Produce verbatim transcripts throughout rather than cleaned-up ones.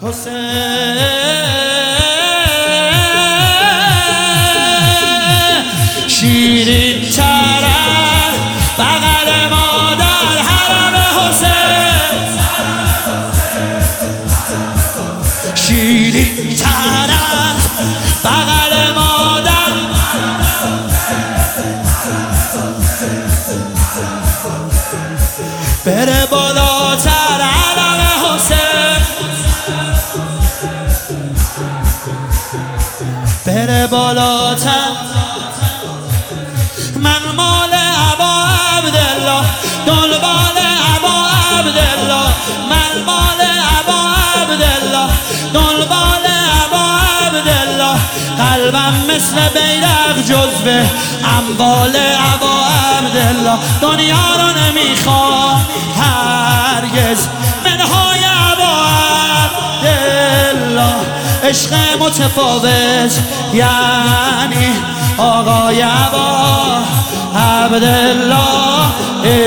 حسین شیرین چرد بغل مادر حرم حسین شیرین چرد بغل مادر بره بالاتر علم حسین بره بالاتر من مال ابا عبدالله دنبال ابا عبدالله من مال ابا عبدالله دنبال ابا عبدالله قلبم مثل بیرق جزوه اموال ابا عبدالله دنیا رو نمیخوام هرگز منهای ابا عبدالله عشق متفاوت یعنی آقای ابا عبدالله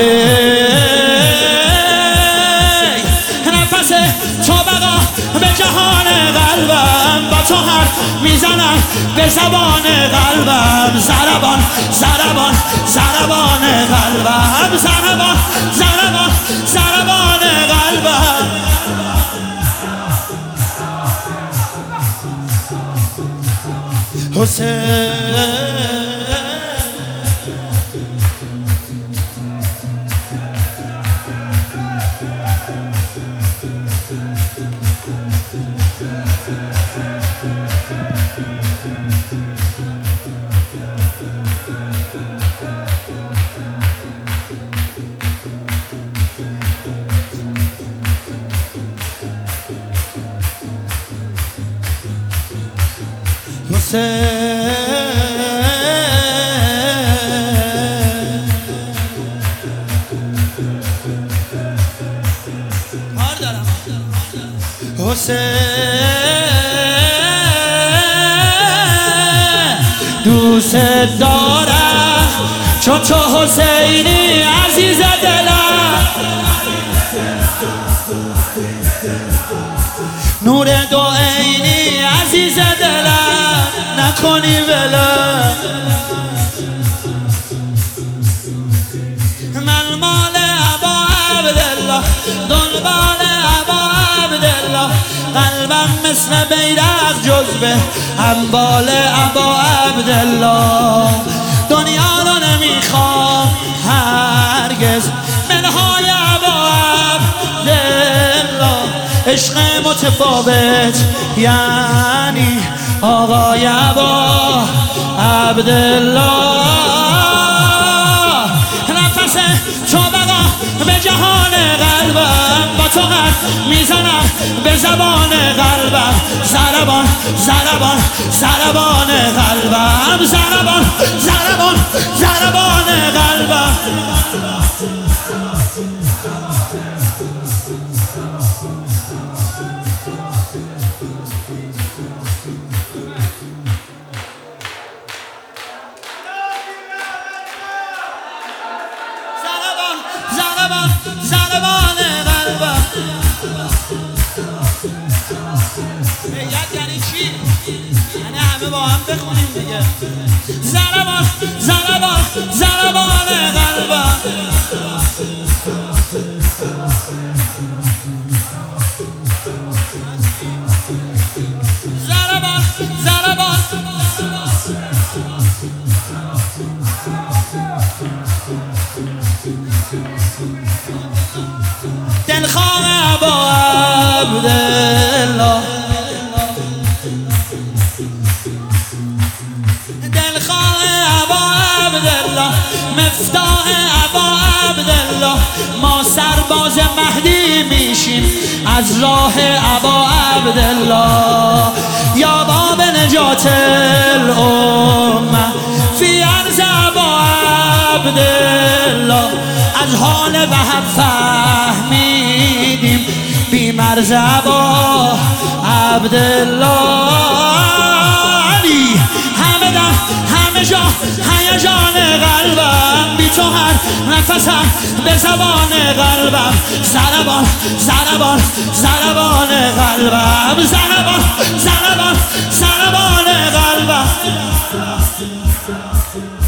نفس تو بقا به جهان قلبم با تو حرف میزنم به زبان قلبم ضربان ضربان ضربان قلبم ضربان ضربان ضربان قلبم حسین حسین دوست دارم چون تو حسینی عزیز دلم نور دو عینی عزیز دلم نکنی ولم من مال ابا عبدالله دنبال ابا عبدالله قلبم مثل بیرق جزوه اموال ابا عبدالله دنیا رو نمیخوام هرگز منهای ابا عبدالله عشق متفاوت یعنی آقای ابا عبدالله نفس تو بقا به جهان قلبم با تو حرف میزنم به زبان قلبم ضربان ضربان ضربان قلبم ضربان ضربان ضربان قلبم ضربان ضربان قلبم بیعت یعنی چی؟ یعنی همه با هم بخونیم دیگه ضربان ضربان ضربان قلبم ضربان ضربان دلخواه ابا عبدالله دلخواه ابا عبدالله مفتاح ابا عبدالله ما سرباز مهدی میشیم از راه ابا عبدالله یا باب نجات الامه فی عرض ابا عبدالله از حال وهب فهمیدیم بی مرز ابا عبدالله علی همه دم همه جا هیجان قلبم بی تو هر نفسم به زبان قلبم زربان زربان زربان قلبم زربان زربان زربان قلبم